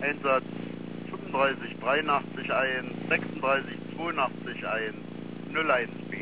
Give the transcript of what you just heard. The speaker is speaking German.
Einsatz 35 83 1, 36 82 1, 01 B.